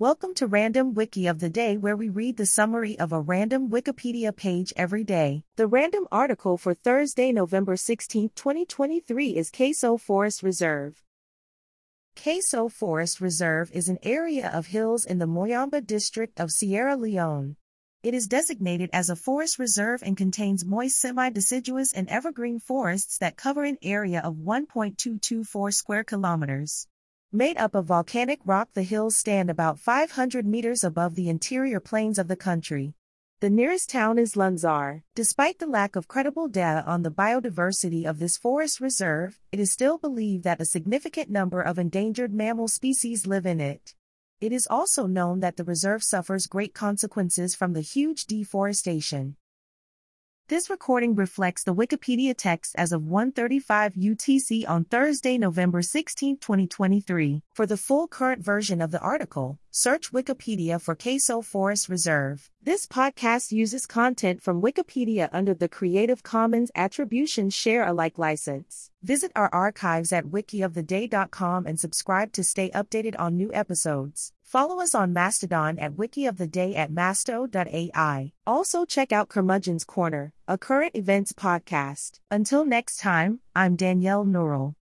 Welcome to Random Wiki of the Day, where we read the summary of a random Wikipedia page every day. The random article for Thursday, November 16, 2023 is Keso Forest Reserve. Keso Forest Reserve is an area of hills in the Moyamba district of Sierra Leone. It is designated as a forest reserve and contains moist semi-deciduous and evergreen forests that cover an area of 1.224 square kilometers. Made up of volcanic rock, the hills stand about 500 meters above the interior plains of the country. The nearest town is Lunzar. Despite the lack of credible data on the biodiversity of this forest reserve, it is still believed that a significant number of endangered mammal species live in it. It is also known that the reserve suffers great consequences from the huge deforestation. This recording reflects the Wikipedia text as of 1:35 UTC on Thursday, November 16, 2023. For the full current version of the article, search Wikipedia for Keso Forest Reserve. This podcast uses content from Wikipedia under the Creative Commons Attribution Share Alike license. Visit our archives at wikioftheday.com and subscribe to stay updated on new episodes. Follow us on Mastodon at wikioftheday at masto.ai. Also check out Curmudgeon's Corner, a current events podcast. Until next time, I'm Danielle Nurul.